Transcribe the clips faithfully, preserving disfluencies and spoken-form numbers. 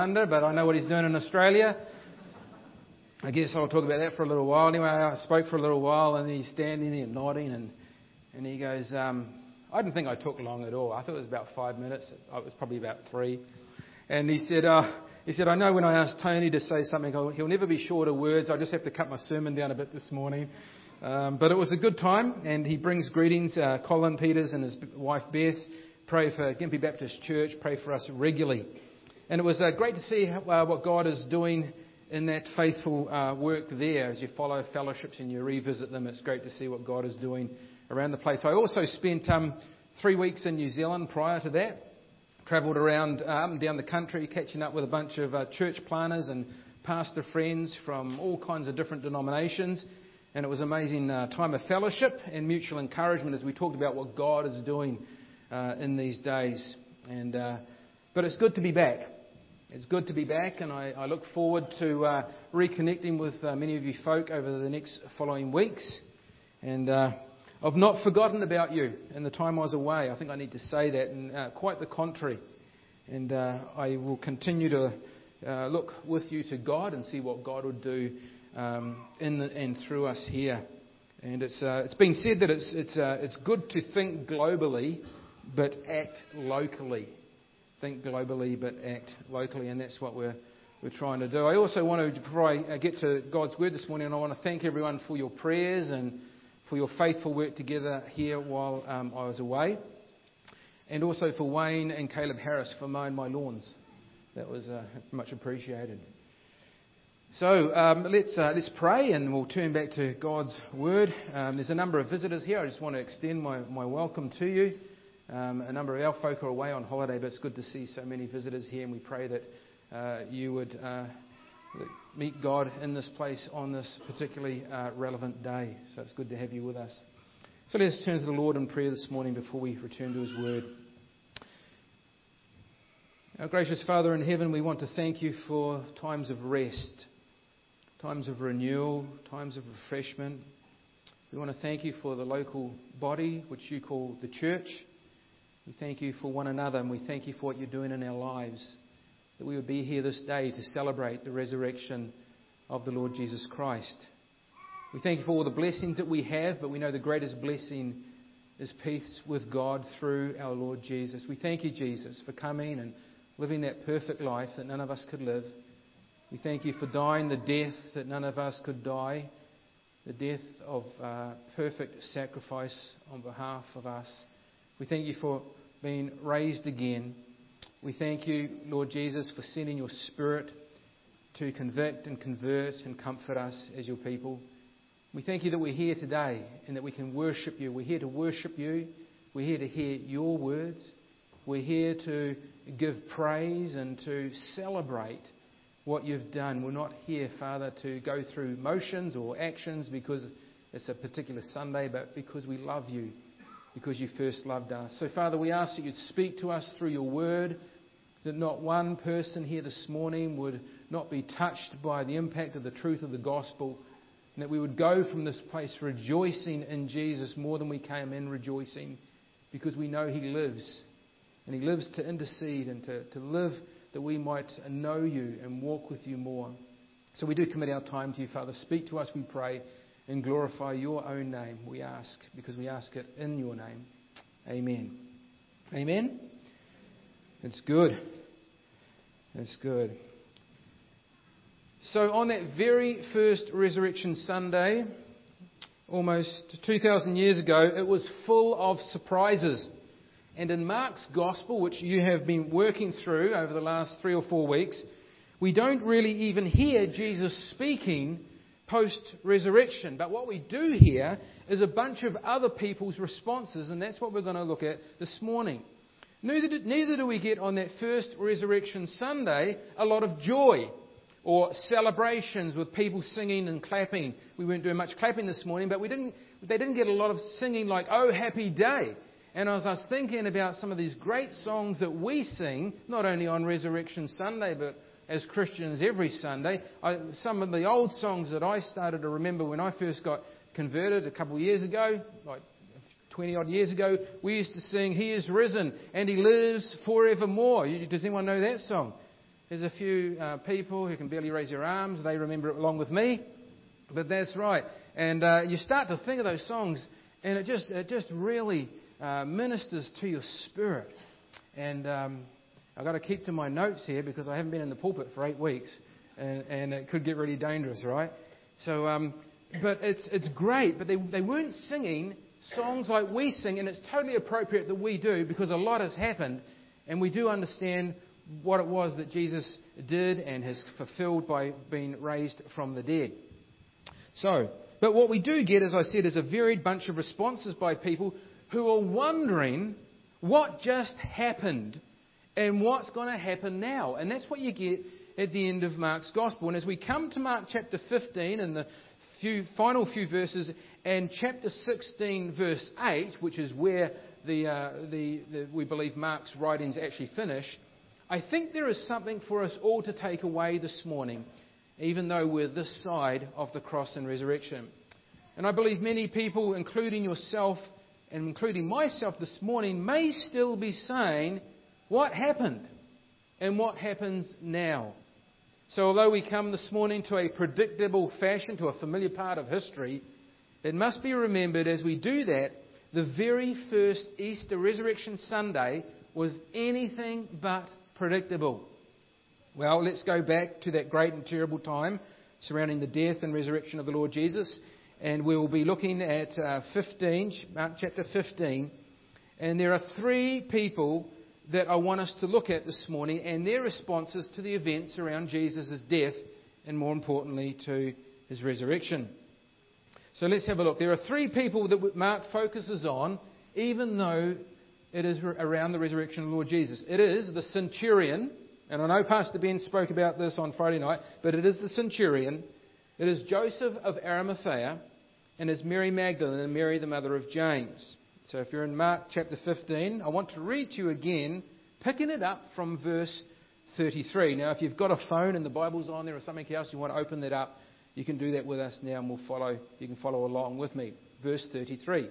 under, but I know what he's doing in Australia. I guess I'll talk about that for a little while. Anyway, I spoke for a little while, and he's standing there nodding, and and he goes, um, I didn't think I took long at all. I thought it was about five minutes. It was probably about three. And he said, uh, he said, I know when I asked Tony to say something, he'll never be short of words. I just have to cut my sermon down a bit this morning. Um, but it was a good time, and he brings greetings. Uh, Colin Peters and his wife Beth pray for Gympie Baptist Church, pray for us regularly. And it was uh, great to see uh, what God is doing in that faithful uh, work there. As you follow fellowships and you revisit them, it's great to see what God is doing around the place. I also spent um, three weeks in New Zealand prior to that. Travelled around uh, up and down the country, catching up with a bunch of uh, church planners and pastor friends from all kinds of different denominations. And it was an amazing uh, time of fellowship and mutual encouragement as we talked about what God is doing uh, in these days. And uh, but it's good to be back. It's good to be back, and I, I look forward to uh, reconnecting with uh, many of you folk over the next following weeks. And uh, I've not forgotten about you in the time I was away. I think I need to say that, and uh, quite the contrary. And uh, I will continue to uh, look with you to God and see what God would do um, in the, and through us here. And it's uh, it's been said that it's it's uh, it's good to think globally, but act locally. Think globally, but act locally, and that's what we're we're trying to do. I also want to, before I get to God's Word this morning, I want to thank everyone for your prayers and for your faithful work together here while um, I was away, and also for Wayne and Caleb Harris for mowing my lawns. That was uh, much appreciated. So um, let's uh, let's pray, and we'll turn back to God's Word. Um, there's a number of visitors here. I just want to extend my, my welcome to you. Um, a number of our folk are away on holiday, but it's good to see so many visitors here, and we pray that uh, you would uh, meet God in this place on this particularly uh, relevant day. So it's good to have you with us. So let's turn to the Lord in prayer this morning before we return to His Word. Our gracious Father in heaven, we want to thank you for times of rest, times of renewal, times of refreshment. We want to thank you for the local body, which you call the church. We thank you for one another, and we thank you for what you're doing in our lives, that we would be here this day to celebrate the resurrection of the Lord Jesus Christ. We thank you for all the blessings that we have, but we know the greatest blessing is peace with God through our Lord Jesus. We thank you, Jesus, for coming and living that perfect life that none of us could live. We thank you for dying the death that none of us could die, the death of uh, perfect sacrifice on behalf of us. We thank you for being raised again. We thank you, Lord Jesus, for sending your Spirit to convict and convert and comfort us as your people. We thank you that we're here today and that we can worship you. We're here to worship you. We're here to hear your words. We're here to give praise and to celebrate what you've done. We're not here, Father, to go through motions or actions because it's a particular Sunday, but because we love you, because you first loved us. So, Father, we ask that you'd speak to us through your word, that not one person here this morning would not be touched by the impact of the truth of the gospel, and that we would go from this place rejoicing in Jesus more than we came in rejoicing, because we know he lives, and he lives to intercede and to, to live that we might know you and walk with you more. So we do commit our time to you, Father. Speak to us, we pray, and glorify your own name, we ask, because we ask it in your name. Amen. Amen? It's good. It's good. So on that very first Resurrection Sunday, almost two thousand years ago, it was full of surprises. And in Mark's Gospel, which you have been working through over the last three or four weeks, we don't really even hear Jesus speaking post-resurrection. But what we do hear is a bunch of other people's responses, and that's what we're going to look at this morning. Neither do, neither do we get on that first Resurrection Sunday a lot of joy or celebrations with people singing and clapping. We weren't doing much clapping this morning, but we didn't. They didn't get a lot of singing like, "Oh, happy day." And as I was thinking about some of these great songs that we sing, not only on Resurrection Sunday, but as Christians every Sunday, I, some of the old songs that I started to remember when I first got converted a couple of years ago, like twenty odd years ago, we used to sing, "He is risen and he lives forevermore." Does anyone know that song? There's a few uh, people who can barely raise their arms. They remember it along with me. But that's right. And uh, you start to think of those songs, and it just it just really uh, ministers to your spirit. And um, I've got to keep to my notes here because I haven't been in the pulpit for eight weeks, and, and it could get really dangerous, right? So, um, but it's it's great. But they they weren't singing songs like we sing, and it's totally appropriate that we do because a lot has happened, and we do understand what it was that Jesus did and has fulfilled by being raised from the dead. So, but what we do get, as I said, is a varied bunch of responses by people who are wondering what just happened and what's going to happen now. And that's what you get at the end of Mark's Gospel. And as we come to Mark chapter fifteen and the few final few verses, and chapter sixteen, verse eight, which is where the, uh, the, the we believe Mark's writings actually finish, I think there is something for us all to take away this morning, even though we're this side of the cross and resurrection. And I believe many people, including yourself and including myself this morning, may still be saying, what happened and what happens now? So although we come this morning to a predictable fashion, to a familiar part of history, it must be remembered as we do that, the very first Easter Resurrection Sunday was anything but predictable. Well, let's go back to that great and terrible time surrounding the death and resurrection of the Lord Jesus. And we will be looking at uh, fifteen, Mark chapter fifteen. And there are three people that I want us to look at this morning and their responses to the events around Jesus' death and, more importantly, to his resurrection. So let's have a look. There are three people that Mark focuses on, even though it is around the resurrection of the Lord Jesus. It is the centurion, and I know Pastor Ben spoke about this on Friday night, but it is the centurion. It is Joseph of Arimathea, and it's Mary Magdalene and Mary the mother of James. So if you're in Mark chapter fifteen, I want to read to you again, picking it up from verse thirty-three. Now, if you've got a phone and the Bible's on there or something else, you want to open that up, you can do that with us now, and we'll follow. You can follow along with me. Verse thirty-three.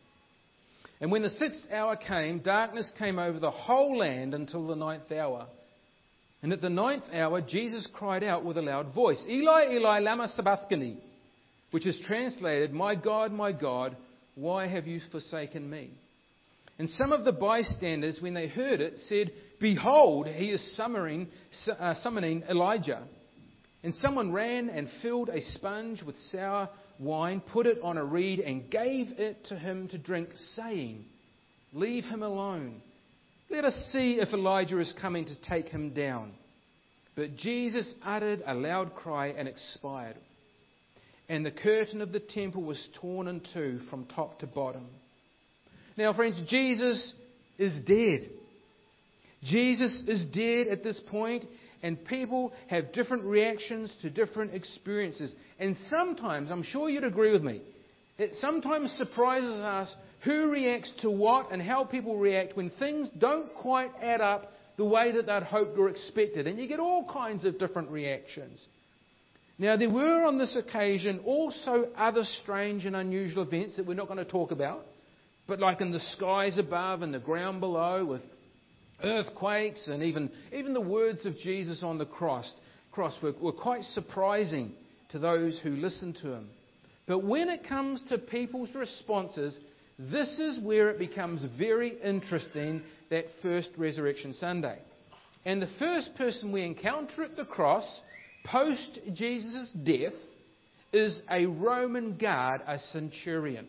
And when the sixth hour came, darkness came over the whole land until the ninth hour. And at the ninth hour, Jesus cried out with a loud voice, Eli, Eli, lama sabachthani, which is translated, My God, my God, why have you forsaken me? And some of the bystanders, when they heard it, said, Behold, he is summoning, uh, summoning Elijah. And someone ran and filled a sponge with sour wine, put it on a reed, and gave it to him to drink, saying, Leave him alone. Let us see if Elijah is coming to take him down. But Jesus uttered a loud cry and expired. And the curtain of the temple was torn in two from top to bottom. Now, friends, Jesus is dead. Jesus is dead at this point. And people have different reactions to different experiences. And sometimes, I'm sure you'd agree with me, it sometimes surprises us who reacts to what and how people react when things don't quite add up the way that they'd hoped or expected. And you get all kinds of different reactions. Now, there were on this occasion also other strange and unusual events that we're not going to talk about. But like in the skies above and the ground below with earthquakes, and even, even the words of Jesus on the cross, cross were, were quite surprising to those who listened to him. But when it comes to people's responses, this is where it becomes very interesting, that first Resurrection Sunday. And the first person we encounter at the cross, post Jesus' death, is a Roman guard, a centurion.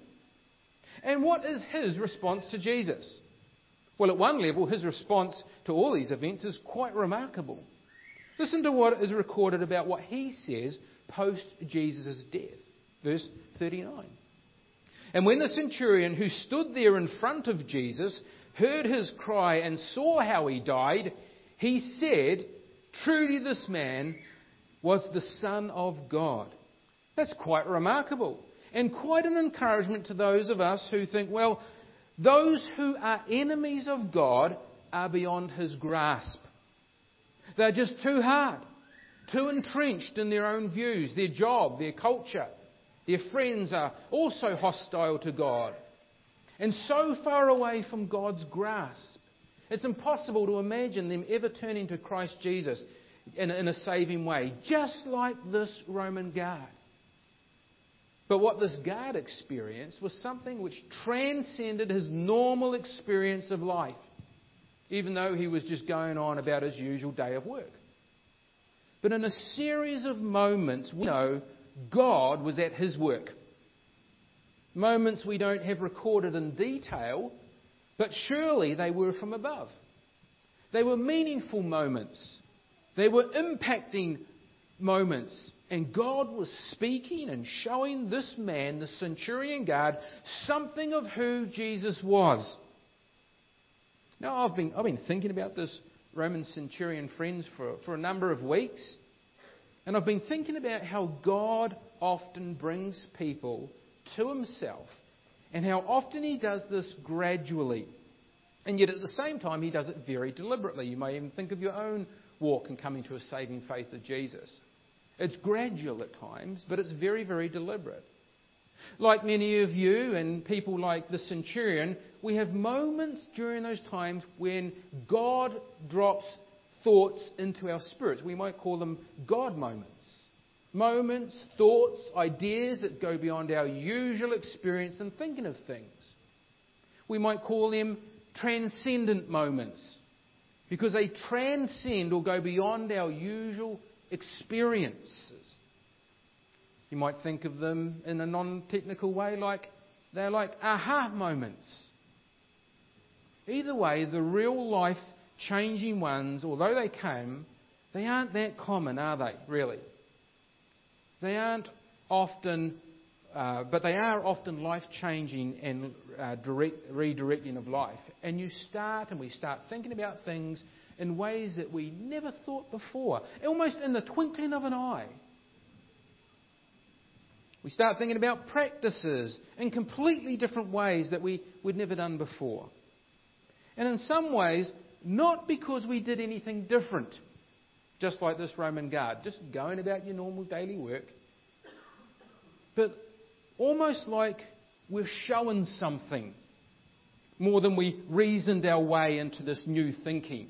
And what is his response to Jesus? Well, at one level, his response to all these events is quite remarkable. Listen to what is recorded about what he says post Jesus' death. Verse thirty-nine. And when the centurion who stood there in front of Jesus heard his cry and saw how he died, he said, Truly this man was the Son of God. That's quite remarkable, and quite an encouragement to those of us who think, well, those who are enemies of God are beyond his grasp. They're just too hard, too entrenched in their own views, their job, their culture. Their friends are also hostile to God and so far away from God's grasp. It's impossible to imagine them ever turning to Christ Jesus in, in a saving way, just like this Roman guard. But what this guard experienced was something which transcended his normal experience of life, even though he was just going on about his usual day of work. But in a series of moments, we know God was at his work. Moments we don't have recorded in detail, but surely they were from above. They were meaningful moments. They were impacting moments. And God was speaking and showing this man, the centurion guard, something of who Jesus was. Now, I've been, I've been thinking about this Roman centurion, friends, for, for a number of weeks. And I've been thinking about how God often brings people to himself and how often he does this gradually. And yet at the same time, he does it very deliberately. You may even think of your own walk in coming to a saving faith of Jesus. It's gradual at times, but it's very, very deliberate. Like many of you and people like the centurion, we have moments during those times when God drops thoughts into our spirits. We might call them God moments. Moments, thoughts, ideas that go beyond our usual experience and thinking of things. We might call them transcendent moments because they transcend or go beyond our usual experiences. You might think of them in a non-technical way like they're like aha moments. Either way, the real life changing ones, although they came, they aren't that common, are they, really? They aren't often, uh, but they are often life-changing and uh, direct, redirecting of life. And you start and we start thinking about things in ways that we never thought before, almost in the twinkling of an eye. We start thinking about practices in completely different ways that we, we'd never done before. And in some ways, not because we did anything different, just like this Roman guard, just going about your normal daily work, but almost like we're showing something more than we reasoned our way into this new thinking.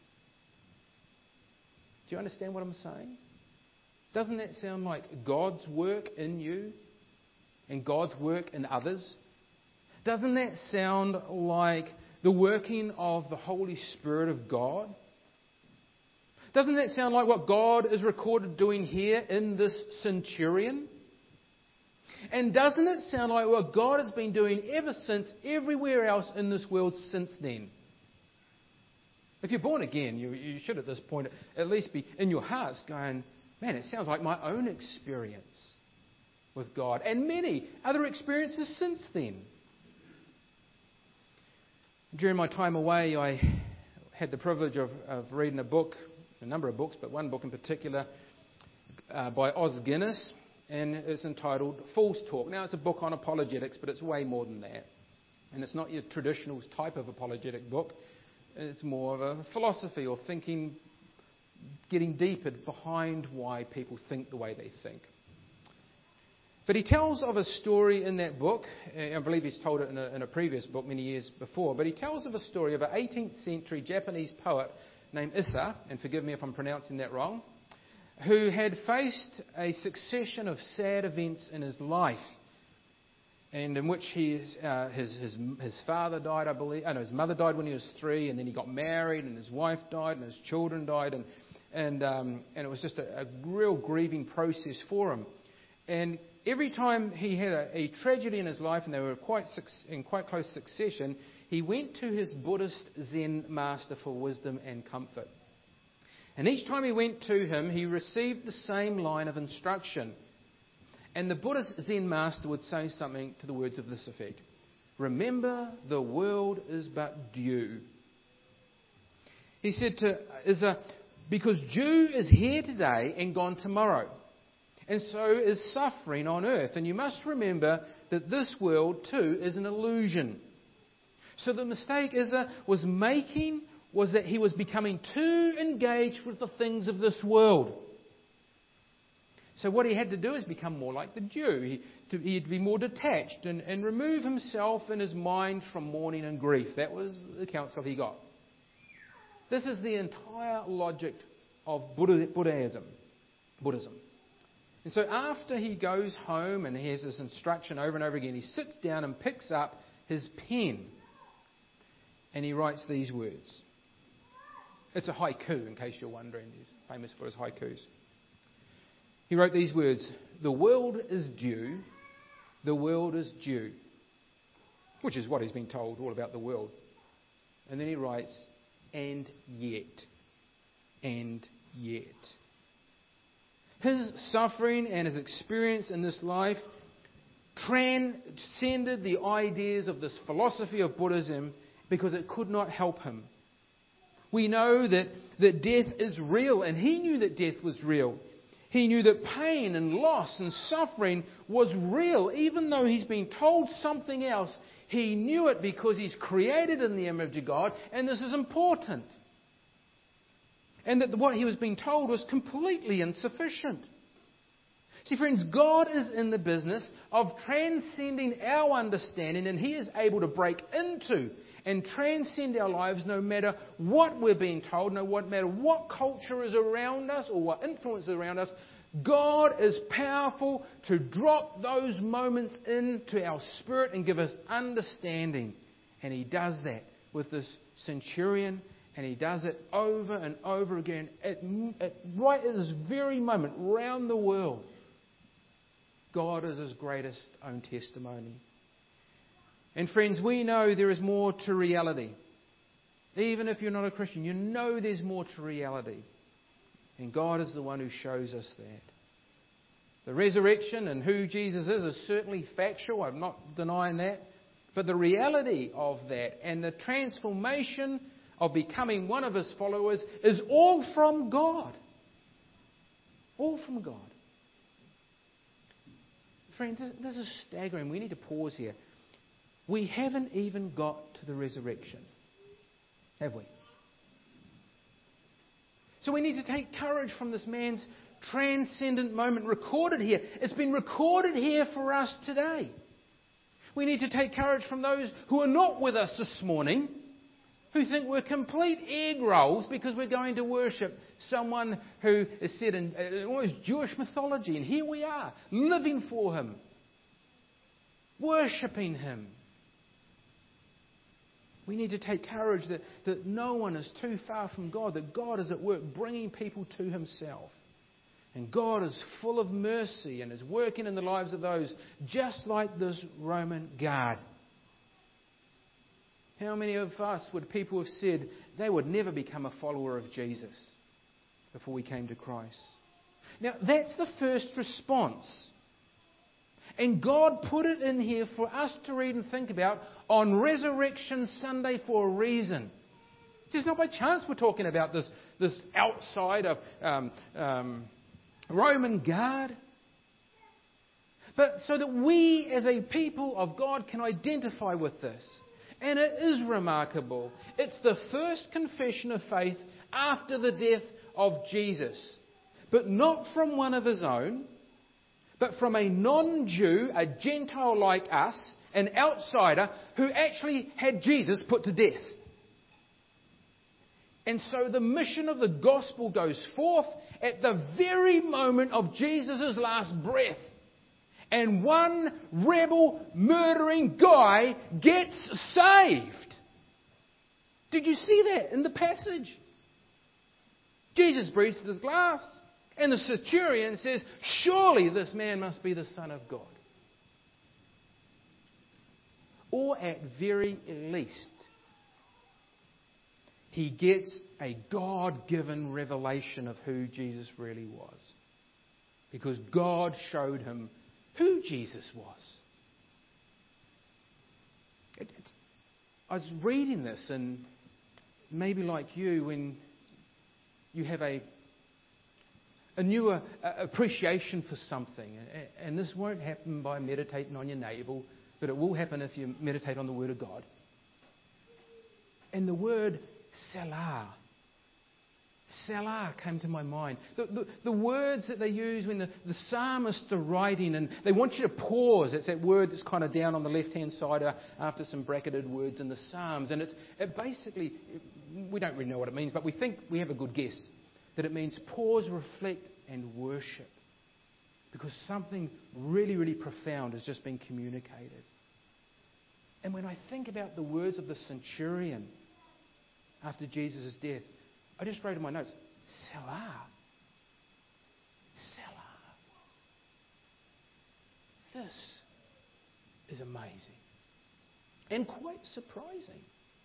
Do you understand what I'm saying? Doesn't that sound like God's work in you and God's work in others? Doesn't that sound like the working of the Holy Spirit of God? Doesn't that sound like what God is recorded doing here in this centurion? And doesn't it sound like what God has been doing ever since everywhere else in this world since then? If you're born again, you, you should at this point at least be in your hearts going, man, it sounds like my own experience with God and many other experiences since then. During my time away, I had the privilege of, of reading a book, a number of books, but one book in particular uh, by Os Guinness, and it's entitled Fool's Talk. Now, it's a book on apologetics, but it's way more than that. And it's not your traditional type of apologetic book. It's more of a philosophy or thinking, getting deeper behind why people think the way they think. But he tells of a story in that book. I believe he's told it in a, in a previous book many years before. But he tells of a story of an eighteenth century Japanese poet named Issa, and forgive me if I'm pronouncing that wrong, who had faced a succession of sad events in his life, and in which he, uh, his, his his father died, I believe. Oh, no, his mother died when he was three, and then he got married, and his wife died, and his children died, and and um, and it was just a, a real grieving process for him. And every time he had a, a tragedy in his life, and they were quite in quite close succession, he went to his Buddhist Zen master for wisdom and comfort. And each time he went to him, he received the same line of instruction. And the Buddhist Zen master would say something to the words of this effect: remember, the world is but dew. He said to Issa, because dew is here today and gone tomorrow, and so is suffering on earth. And you must remember that this world too is an illusion. So the mistake Issa was making was that he was becoming too engaged with the things of this world. So what he had to do is become more like the Jew. He, to, he'd be more detached and, and remove himself and his mind from mourning and grief. That was the counsel he got. This is the entire logic of Buddhism. Buddhism. And so after he goes home and he has this instruction over and over again, he sits down and picks up his pen and he writes these words. It's a haiku, in case you're wondering. He's famous for his haikus. He wrote these words: "The world is due, the world is due," which is what he's been told all about the world. And then he writes, "and yet, and yet." His suffering and his experience in this life transcended the ideas of this philosophy of Buddhism because it could not help him. We know that, that death is real, and he knew that death was real. He knew that pain and loss and suffering was real. Even though he's been told something else, he knew it because he's created in the image of God, and this is important. And that what he was being told was completely insufficient. See, friends, God is in the business of transcending our understanding, and he is able to break into and transcend our lives no matter what we're being told, no matter what culture is around us or what influence is around us. God is powerful to drop those moments into our spirit and give us understanding. And he does that with this centurion, and he does it over and over again at, at, right at this very moment around the world. God is his greatest own testimony. And friends, we know there is more to reality. Even if you're not a Christian, you know there's more to reality. And God is the one who shows us that. The resurrection and who Jesus is is certainly factual. I'm not denying that. But the reality of that and the transformation of becoming one of his followers is all from God. All from God. Friends, this is staggering. We need to pause here. We haven't even got to the resurrection, have we? So we need to take courage from this man's transcendent moment recorded here. It's been recorded here for us today. We need to take courage from those who are not with us this morning, who think we're complete egg rolls because we're going to worship someone who is said in almost Jewish mythology. And here we are, living for him, worshipping him. We need to take courage that, that no one is too far from God, that God is at work bringing people to himself. And God is full of mercy and is working in the lives of those just like this Roman guard. How many of us would people have said they would never become a follower of Jesus before we came to Christ? Now, that's the first response. And God put it in here for us to read and think about on Resurrection Sunday for a reason. It's not by chance we're talking about this, this outside of um, um, Roman guard. But so that we as a people of God can identify with this. And it is remarkable. It's the first confession of faith after the death of Jesus. But not from one of his own, but from a non-Jew, a Gentile like us, an outsider who actually had Jesus put to death. And so the mission of the gospel goes forth at the very moment of Jesus' last breath. And one rebel murdering guy gets saved. Did you see that in the passage? Jesus breathes to the last. And the centurion says, surely this man must be the Son of God. Or at very least, he gets a God-given revelation of who Jesus really was. Because God showed him who Jesus was. It, it, I was reading this, and maybe like you, when you have a a new uh, appreciation for something. And this won't happen by meditating on your navel, but it will happen if you meditate on the Word of God. And the word Selah, Selah came to my mind. The, the, the words that they use when the, the psalmists are writing, and they want you to pause. It's that word that's kind of down on the left-hand side after some bracketed words in the Psalms. And it's it basically, we don't really know what it means, but we think we have a good guess. that it means pause, reflect, and worship. Because something really, really profound has just been communicated. And when I think about the words of the centurion after Jesus' death, I just wrote in my notes, Selah. Selah. This is amazing. And quite surprising.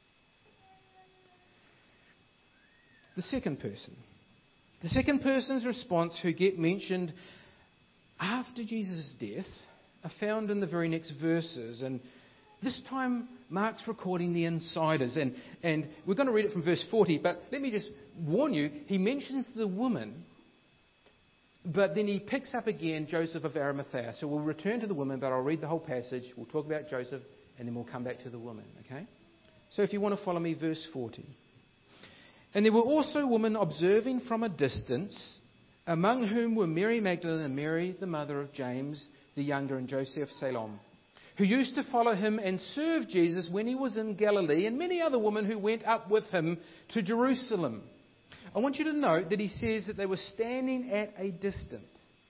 The second person. The second person's response who get mentioned after Jesus' death are found in the very next verses. And this time Mark's recording the insiders. And, and we're going to read it from verse forty. But let me just warn you, he mentions the woman, but then he picks up again Joseph of Arimathea. So we'll return to the woman, but I'll read the whole passage. We'll talk about Joseph, and then we'll come back to the woman. Okay? So if you want to follow me, verse forty. And there were also women observing from a distance, among whom were Mary Magdalene and Mary, the mother of James the younger, and Joseph Salome, who used to follow him and serve Jesus when he was in Galilee, and many other women who went up with him to Jerusalem. I want you to note that he says that they were standing at a distance.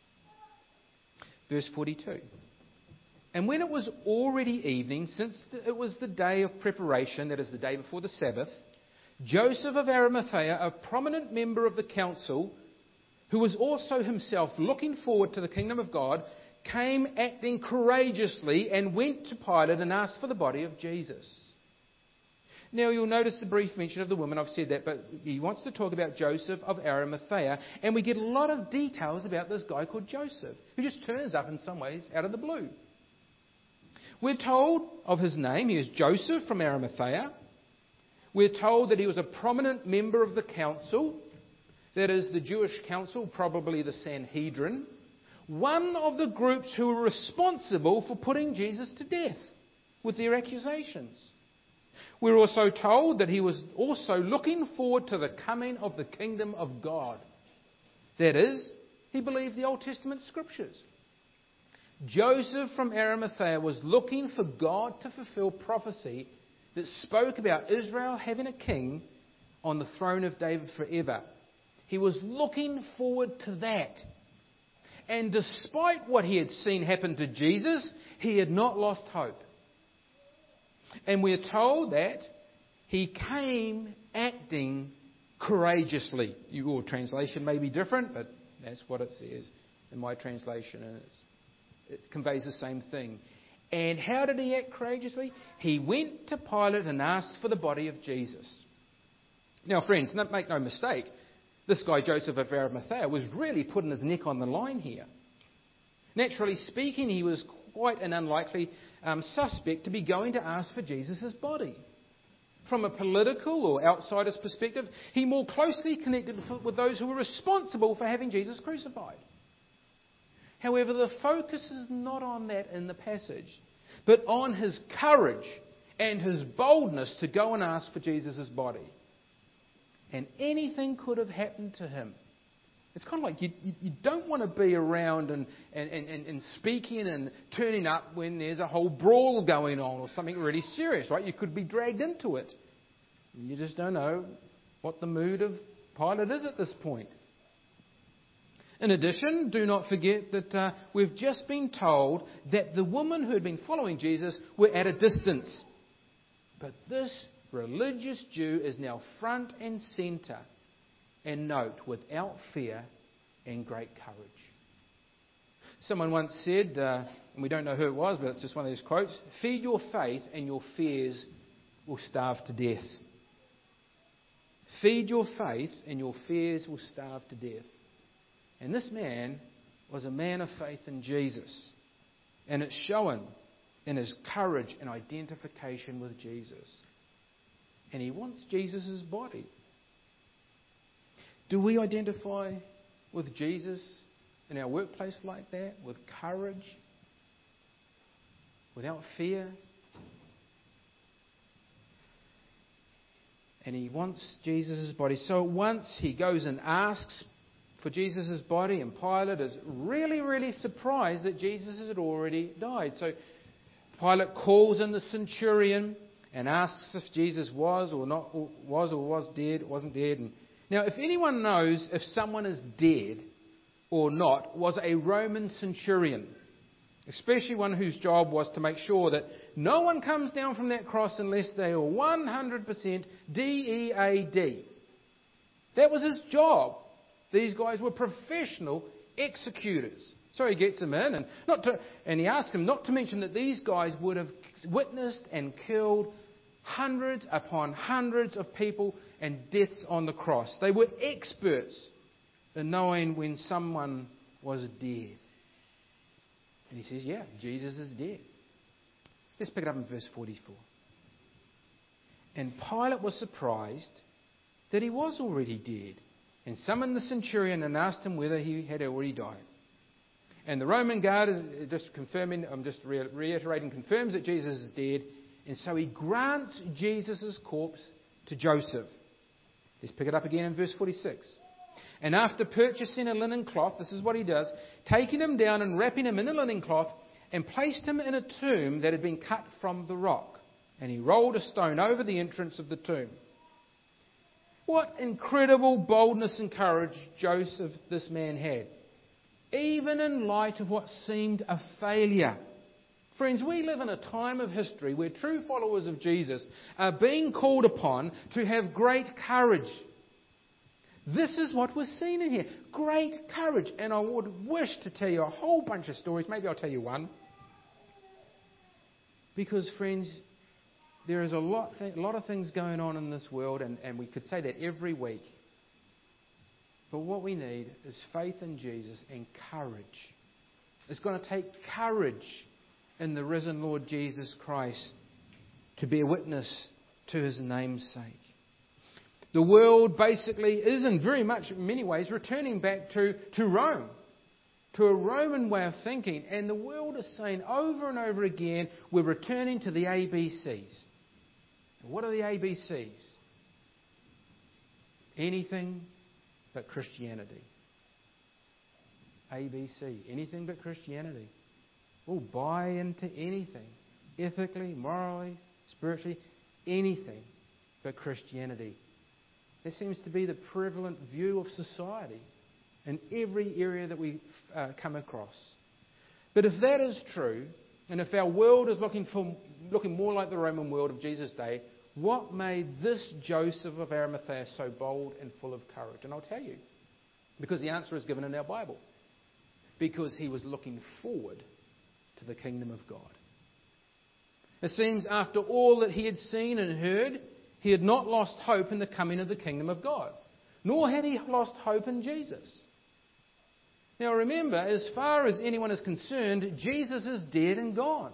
Verse forty-two. And when it was already evening, since it was the day of preparation, that is the day before the Sabbath, Joseph of Arimathea, a prominent member of the council, who was also himself looking forward to the kingdom of God, came acting courageously and went to Pilate and asked for the body of Jesus. Now you'll notice the brief mention of the woman, I've said that, but he wants to talk about Joseph of Arimathea, and we get a lot of details about this guy called Joseph, who just turns up in some ways out of the blue. We're told of his name, he is Joseph from Arimathea. We're told that he was a prominent member of the council, that is the Jewish council, probably the Sanhedrin, one of the groups who were responsible for putting Jesus to death with their accusations. We're also told that he was also looking forward to the coming of the kingdom of God. That is, he believed the Old Testament scriptures. Joseph from Arimathea was looking for God to fulfill prophecy that spoke about Israel having a king on the throne of David forever. He was looking forward to that. And despite what he had seen happen to Jesus, he had not lost hope. And we're told that he came acting courageously. Your translation may be different, but that's what it says in my translation. And it's, it conveys the same thing. And how did he act courageously? He went to Pilate and asked for the body of Jesus. Now, friends, make no mistake, this guy Joseph of Arimathea was really putting his neck on the line here. Naturally speaking, he was quite an unlikely um, suspect to be going to ask for Jesus' body. From a political or outsider's perspective, he more closely connected with those who were responsible for having Jesus crucified. However, the focus is not on that in the passage, but on his courage and his boldness to go and ask for Jesus' body. And anything could have happened to him. It's kind of like you, you, you don't want to be around and, and, and, and speaking and turning up when there's a whole brawl going on or something really serious, right? You could be dragged into it. You just don't know what the mood of Pilate is at this point. In addition, do not forget that uh, we've just been told that the women who had been following Jesus were at a distance. But this religious Jew is now front and centre. And note, without fear and great courage. Someone once said, uh, and we don't know who it was, but it's just one of those quotes, feed your faith and your fears will starve to death. Feed your faith and your fears will starve to death. And this man was a man of faith in Jesus. And it's shown in his courage and identification with Jesus. And he wants Jesus' body. Do we identify with Jesus in our workplace like that? With courage? Without fear? And he wants Jesus' body. So once he goes and asks for Jesus' body, and Pilate is really, really surprised that Jesus had already died. So Pilate calls in the centurion and asks if Jesus was or not was or was dead, wasn't dead, and Now, if anyone knows if someone is dead or not, was a Roman centurion, especially one whose job was to make sure that no one comes down from that cross unless they are one hundred percent D E A D. That was his job. These guys were professional executors. So he gets them in, and not to, and he asks them not to mention that these guys would have witnessed and killed hundreds upon hundreds of people and deaths on the cross. They were experts in knowing when someone was dead. And he says, yeah, Jesus is dead. Let's pick it up in verse forty-four. And Pilate was surprised that he was already dead, and summoned the centurion and asked him whether he had already died. And the Roman guard, just confirming, I'm just reiterating, confirms that Jesus is dead, and so he grants Jesus' corpse to Joseph. Let's pick it up again in verse forty-six. And after purchasing a linen cloth, this is what he does, taking him down and wrapping him in a linen cloth, and placed him in a tomb that had been cut from the rock. And he rolled a stone over the entrance of the tomb. What incredible boldness and courage Joseph, this man, had, even in light of what seemed a failure. Friends, we live in a time of history where true followers of Jesus are being called upon to have great courage. This is what we're seeing in here. Great courage. And I would wish to tell you a whole bunch of stories. Maybe I'll tell you one. Because, friends, there is a lot, th- a lot of things going on in this world, and, and we could say that every week. But what we need is faith in Jesus and courage. It's going to take courage in the risen Lord Jesus Christ to bear witness to his name's sake. The world basically is in very much, in many ways, returning back to, to Rome, to a Roman way of thinking. And the world is saying over and over again, we're returning to the A B Cs. What are the A B Cs? Anything but Christianity. A B C, anything but Christianity. We'll buy into anything, ethically, morally, spiritually, anything but Christianity. That seems to be the prevalent view of society in every area that we uh, come across. But if that is true, and if our world is looking for looking more like the Roman world of Jesus' day, what made this Joseph of Arimathea so bold and full of courage? And I'll tell you, because the answer is given in our Bible. Because he was looking forward to the kingdom of God. It seems after all that he had seen and heard, he had not lost hope in the coming of the kingdom of God. Nor had he lost hope in Jesus. Now remember, as far as anyone is concerned, Jesus is dead and gone.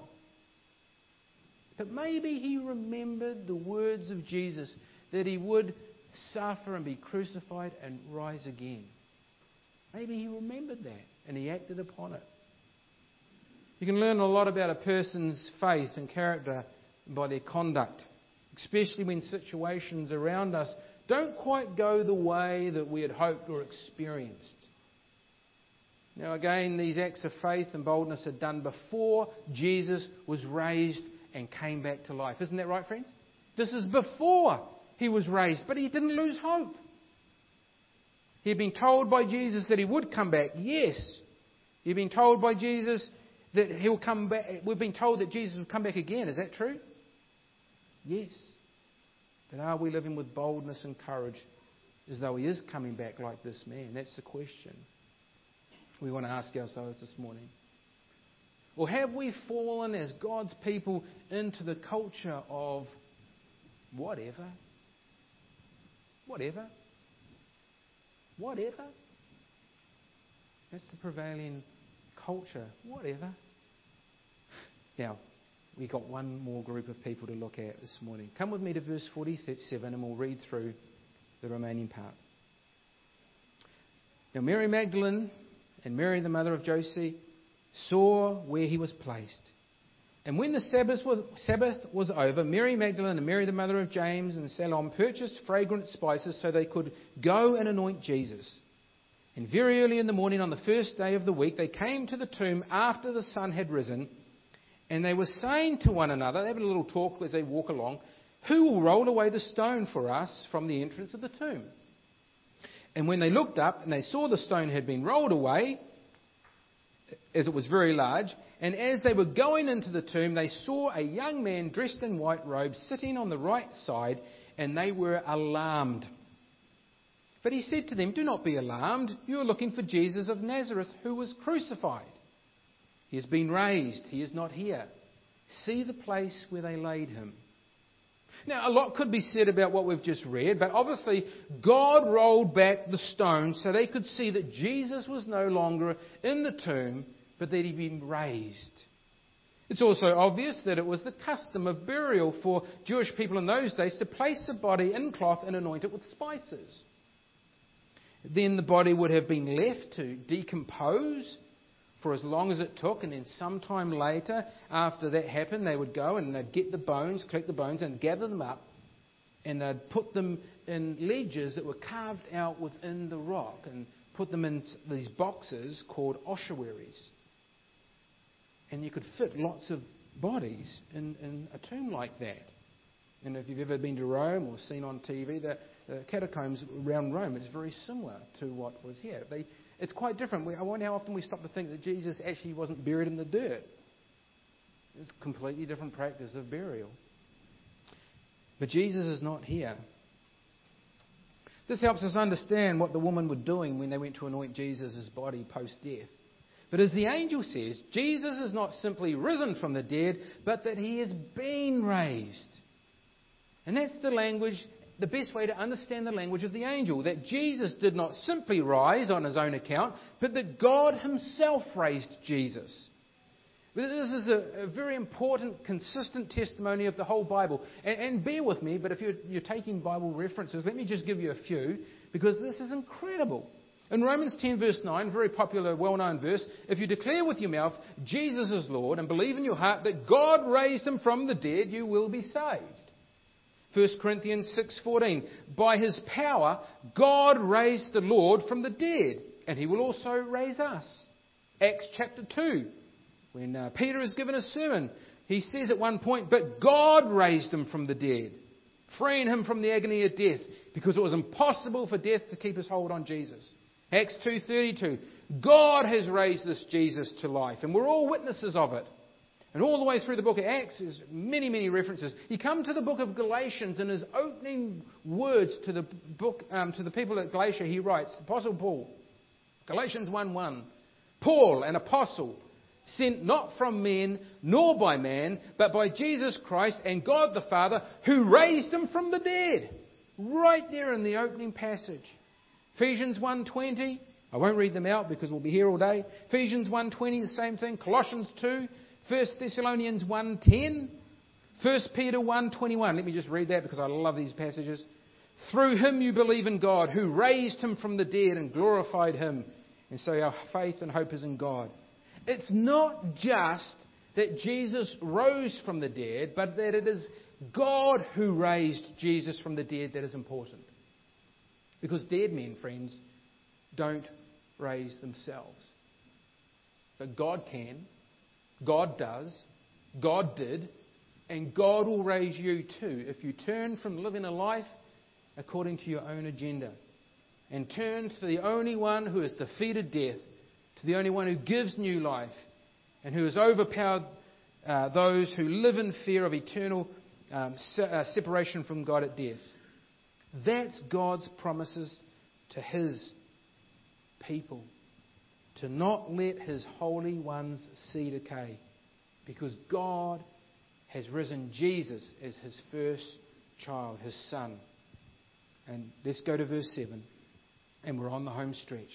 But maybe he remembered the words of Jesus that he would suffer and be crucified and rise again. Maybe he remembered that and he acted upon it. You can learn a lot about a person's faith and character by their conduct, especially when situations around us don't quite go the way that we had hoped or experienced. Now again, these acts of faith and boldness are done before Jesus was raised and came back to life. Isn't that right, friends? This is before he was raised, but he didn't lose hope. He had been told by Jesus that he would come back. Yes. He had been told by Jesus that he'll come back. We've been told that Jesus will come back again. Is that true? Yes. But are we living with boldness and courage as though he is coming back like this man? That's the question we want to ask ourselves this morning. Or have we fallen as God's people into the culture of whatever? Whatever? Whatever? That's the prevailing culture. Whatever. Now, we've got one more group of people to look at this morning. Come with me to verse forty-seven and we'll read through the remaining part. Now, Mary Magdalene and Mary, the mother of Joseph, saw where he was placed. And when the Sabbath was, Sabbath was over, Mary Magdalene and Mary, the mother of James and Salome, purchased fragrant spices so they could go and anoint Jesus. And very early in the morning on the first day of the week, they came to the tomb after the sun had risen. And they were saying to one another, they have a little talk as they walk along, who will roll away the stone for us from the entrance of the tomb? And when they looked up and they saw the stone had been rolled away, as it was very large, and as they were going into the tomb, they saw a young man dressed in white robes sitting on the right side, and they were alarmed. But he said to them, "Do not be alarmed. You are looking for Jesus of Nazareth, who was crucified. He has been raised. He is not here. See the place where they laid him." Now, a lot could be said about what we've just read, but obviously God rolled back the stone so they could see that Jesus was no longer in the tomb, but that he'd been raised. It's also obvious that it was the custom of burial for Jewish people in those days to place a body in cloth and anoint it with spices. Then the body would have been left to decompose for as long as it took, and then sometime later, after that happened, they would go and they'd get the bones, collect the bones and gather them up, and they'd put them in ledgers that were carved out within the rock and put them in these boxes called ossuaries. And you could fit lots of bodies in, in a tomb like that. And if you've ever been to Rome or seen on T V, the, the catacombs around Rome is very similar to what was here. They, it's quite different. We, I wonder how often we stop to think that Jesus actually wasn't buried in the dirt. It's a completely different practice of burial. But Jesus is not here. This helps us understand what the women were doing when they went to anoint Jesus' body post-death. But as the angel says, Jesus is not simply risen from the dead, but that he has been raised. And that's the language, the best way to understand the language of the angel, that Jesus did not simply rise on his own account, but that God himself raised Jesus. This is a, a very important, consistent testimony of the whole Bible. And, and bear with me, but if you're, you're taking Bible references, let me just give you a few, because this is incredible. In Romans ten verse nine, very popular, well-known verse, if you declare with your mouth, Jesus is Lord, and believe in your heart that God raised him from the dead, you will be saved. First Corinthians six fourteen, by his power, God raised the Lord from the dead, and he will also raise us. Acts chapter two, when uh, Peter is given a sermon, he says at one point, but God raised him from the dead, freeing him from the agony of death, because it was impossible for death to keep his hold on Jesus. Acts two thirty-two, God has raised this Jesus to life, and we're all witnesses of it. And all the way through the book of Acts, there's many, many references. You come to the book of Galatians, and his opening words to the book, um, to the people at Galatia, he writes, Apostle Paul, Galatians one one, Paul, an apostle, sent not from men nor by man, but by Jesus Christ and God the Father, who raised him from the dead. Right there in the opening passage. Ephesians one twenty, I won't read them out because we'll be here all day. Ephesians one twenty, the same thing. Colossians two, First Thessalonians one ten, First Peter one twenty-one. Let me just read that because I love these passages. Through him you believe in God, who raised him from the dead and glorified him. And so our faith and hope is in God. It's not just that Jesus rose from the dead, but that it is God who raised Jesus from the dead that is important. Because dead men, friends, don't raise themselves. But God can. God does. God did. And God will raise you too if you turn from living a life according to your own agenda and turn to the only one who has defeated death, to the only one who gives new life and who has overpowered uh, those who live in fear of eternal um, se- uh, separation from God at death. That's God's promises to his people. To not let his holy ones see decay. Because God has risen Jesus as his first child, his son. And let's go to verse seven. And we're on the home stretch.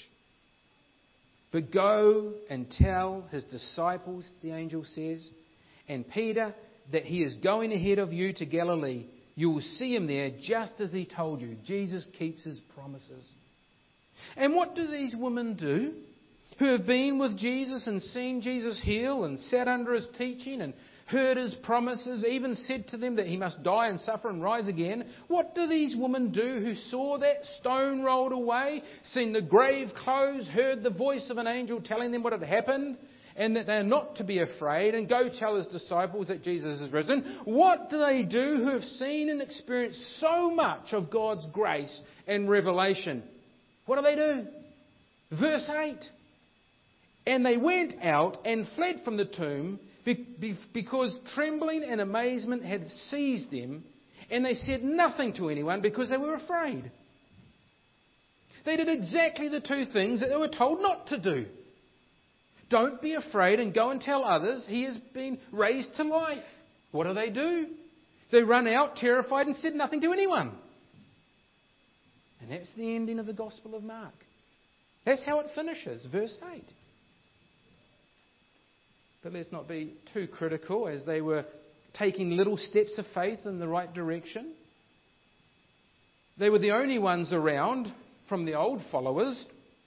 But go and tell his disciples, the angel says, and Peter, that he is going ahead of you to Galilee. You will see him there just as he told you. Jesus keeps his promises. And what do these women do who have been with Jesus and seen Jesus heal and sat under his teaching and heard his promises, even said to them that he must die and suffer and rise again? What do these women do who saw that stone rolled away, seen the grave closed, heard the voice of an angel telling them what had happened, and that they're not to be afraid, and go tell his disciples that Jesus is risen? What do they do who have seen and experienced so much of God's grace and revelation? What do they do? Verse eight. And they went out and fled from the tomb because trembling and amazement had seized them, and they said nothing to anyone because they were afraid. They did exactly the two things that they were told not to do. Don't be afraid and go and tell others he has been raised to life. What do they do? They run out terrified and said nothing to anyone. And that's the ending of the Gospel of Mark. That's how it finishes, verse eight. But let's not be too critical, as they were taking little steps of faith in the right direction. They were the only ones around from the old followers.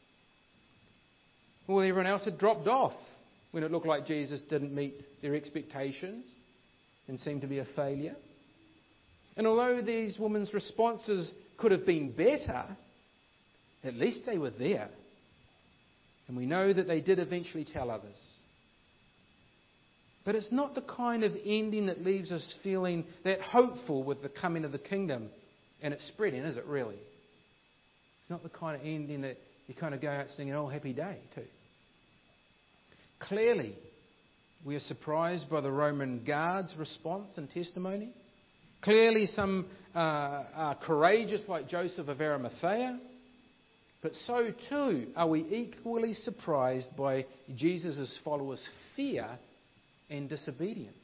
Well, everyone else had dropped off when it looked like Jesus didn't meet their expectations and seemed to be a failure. And although these women's responses could have been better, at least they were there. And we know that they did eventually tell others. But it's not the kind of ending that leaves us feeling that hopeful with the coming of the kingdom and its spreading, is it really? It's not the kind of ending that you kind of go out singing, oh, happy day, too. Clearly, we are surprised by the Roman guards' response and testimony. Clearly, some uh, are courageous like Joseph of Arimathea. But so too are we equally surprised by Jesus' followers' fear and disobedience.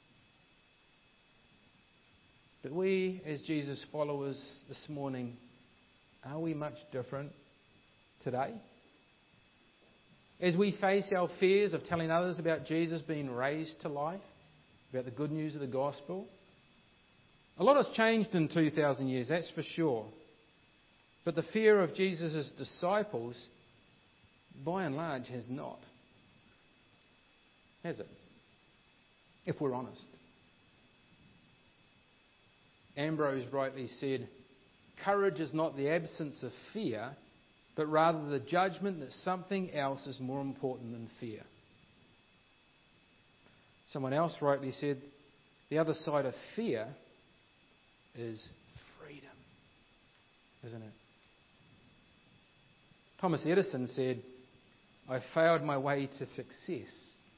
But we, as Jesus' followers this morning, are we much different today? As we face our fears of telling others about Jesus being raised to life, about the good news of the gospel, a lot has changed in two thousand years, that's for sure. But the fear of Jesus' disciples, by and large, has not. Has it? If we're honest. Ambrose rightly said, courage is not the absence of fear, but rather the judgment that something else is more important than fear. Someone else rightly said, the other side of fear is freedom, isn't it? Thomas Edison said, I failed my way to success.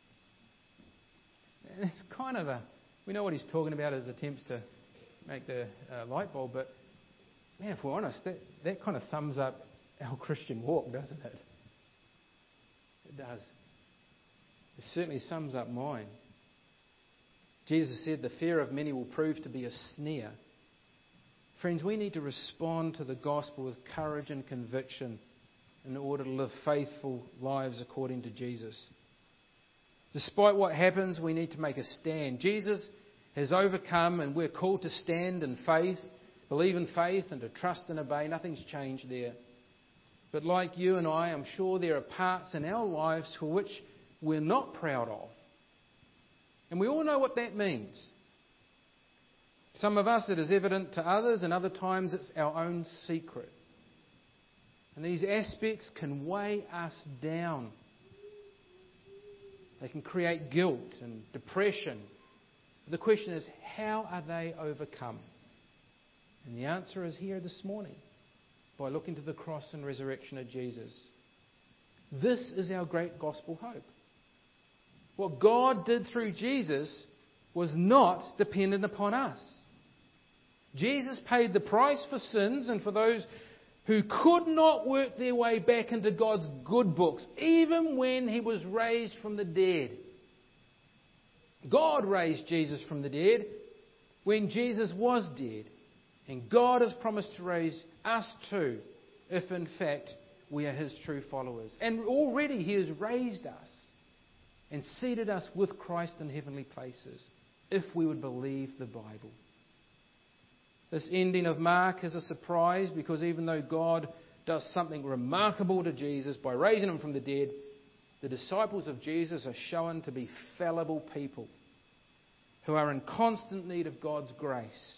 It's kind of a, we know what he's talking about as attempts to make the uh, light bulb, but man, if we're honest, that, that kind of sums up our Christian walk, doesn't it? It does. It certainly sums up mine. Jesus said the fear of many will prove to be a snare. Friends, we need to respond to the gospel with courage and conviction in order to live faithful lives according to Jesus. Despite what happens, we need to make a stand. Jesus has overcome, and we're called to stand in faith, believe in faith, and to trust and obey. Nothing's changed there. But like you and I, I'm sure there are parts in our lives for which we're not proud of. And we all know what that means. Some of us it is evident to others, and other times it's our own secret. And these aspects can weigh us down. They can create guilt and depression. The question is, how are they overcome? And the answer is here this morning, by looking to the cross and resurrection of Jesus. This is our great gospel hope. What God did through Jesus was not dependent upon us. Jesus paid the price for sins and for those who could not work their way back into God's good books, even when he was raised from the dead. God raised Jesus from the dead when Jesus was dead. And God has promised to raise us too, if in fact we are his true followers. And already he has raised us and seated us with Christ in heavenly places, if we would believe the Bible. This ending of Mark is a surprise, because even though God does something remarkable to Jesus by raising him from the dead, the disciples of Jesus are shown to be fallible people who are in constant need of God's grace.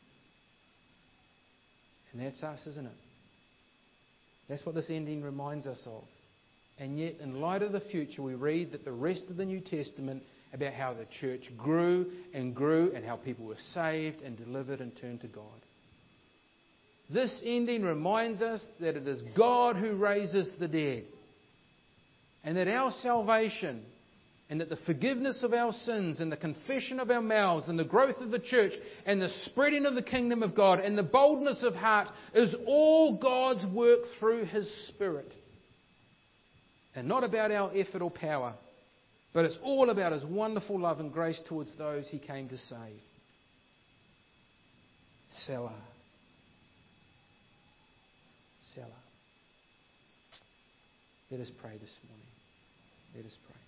And that's us, isn't it? That's what this ending reminds us of. And yet, in light of the future, we read that the rest of the New Testament about how the church grew and grew and how people were saved and delivered and turned to God. This ending reminds us that it is God who raises the dead, and that our salvation and that the forgiveness of our sins and the confession of our mouths and the growth of the church and the spreading of the kingdom of God and the boldness of heart is all God's work through His Spirit. And not about our effort or power, but it's all about His wonderful love and grace towards those He came to save. Selah. Selah. Let us pray this morning. Let us pray.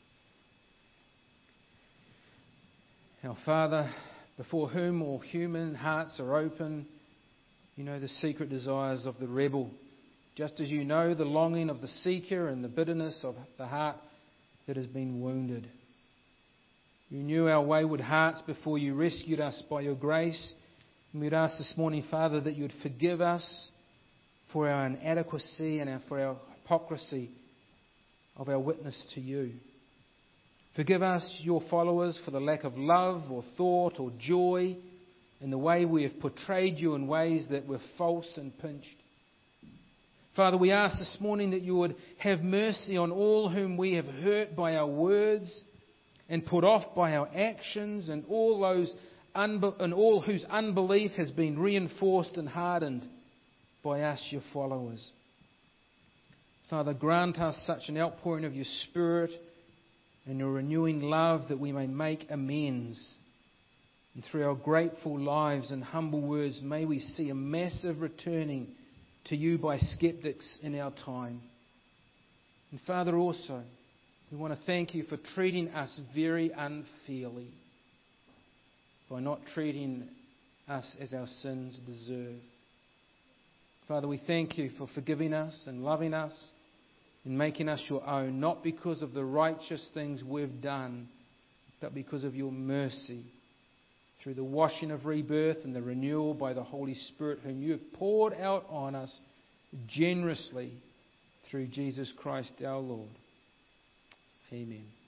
Our Father, before whom all human hearts are open, you know the secret desires of the rebel, just as you know the longing of the seeker and the bitterness of the heart that has been wounded. You knew our wayward hearts before you rescued us by your grace. And we'd ask this morning, Father, that you would forgive us for our inadequacy and for our hypocrisy of our witness to you. Forgive us, your followers, for the lack of love or thought or joy in the way we have portrayed you in ways that were false and pinched. Father, we ask this morning that you would have mercy on all whom we have hurt by our words and put off by our actions, and all those unbe- and all whose unbelief has been reinforced and hardened by us, your followers. Father, grant us such an outpouring of your Spirit and your renewing love that we may make amends. And through our grateful lives and humble words, may we see a massive returning to you by skeptics in our time. And Father, also, we want to thank you for treating us very unfairly by not treating us as our sins deserve. Father, we thank you for forgiving us and loving us and making us your own, not because of the righteous things we've done, but because of your mercy, through the washing of rebirth and the renewal by the Holy Spirit, whom you have poured out on us generously through Jesus Christ our Lord. Amen.